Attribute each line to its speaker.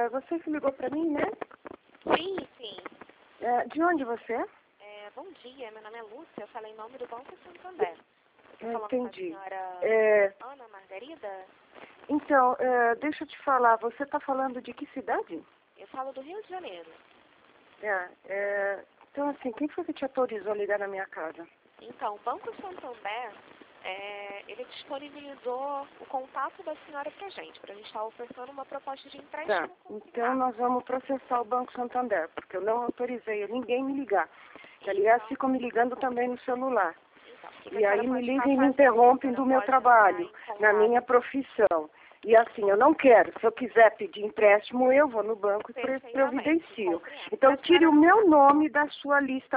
Speaker 1: você que ligou para mim, né?
Speaker 2: Sim, sim.
Speaker 1: De onde você é?
Speaker 2: Bom dia, meu nome é Lúcia, eu falei em nome do Banco Santander. Eu tô falando com a
Speaker 1: Entendi.
Speaker 2: senhora Ana Margarida?
Speaker 1: Então, deixa eu te falar, você está falando de que cidade?
Speaker 2: Eu falo do Rio de Janeiro.
Speaker 1: Então, assim, quem foi que te autorizou a ligar na minha casa?
Speaker 2: Então, o Banco Santander, ele disponibilizou o contato da senhora pra gente estar ofertando uma proposta de empréstimo.
Speaker 1: Tá, então nós vamos processar o Banco Santander, porque eu não autorizei a ninguém me ligar. Que, aliás, ficam me ligando também no celular.
Speaker 2: Então,
Speaker 1: E aí me ligam e me interrompem do meu trabalho, na minha profissão. E assim, eu não quero. Se eu quiser pedir empréstimo, eu vou no banco e providencio. Então, tire o meu nome da sua lista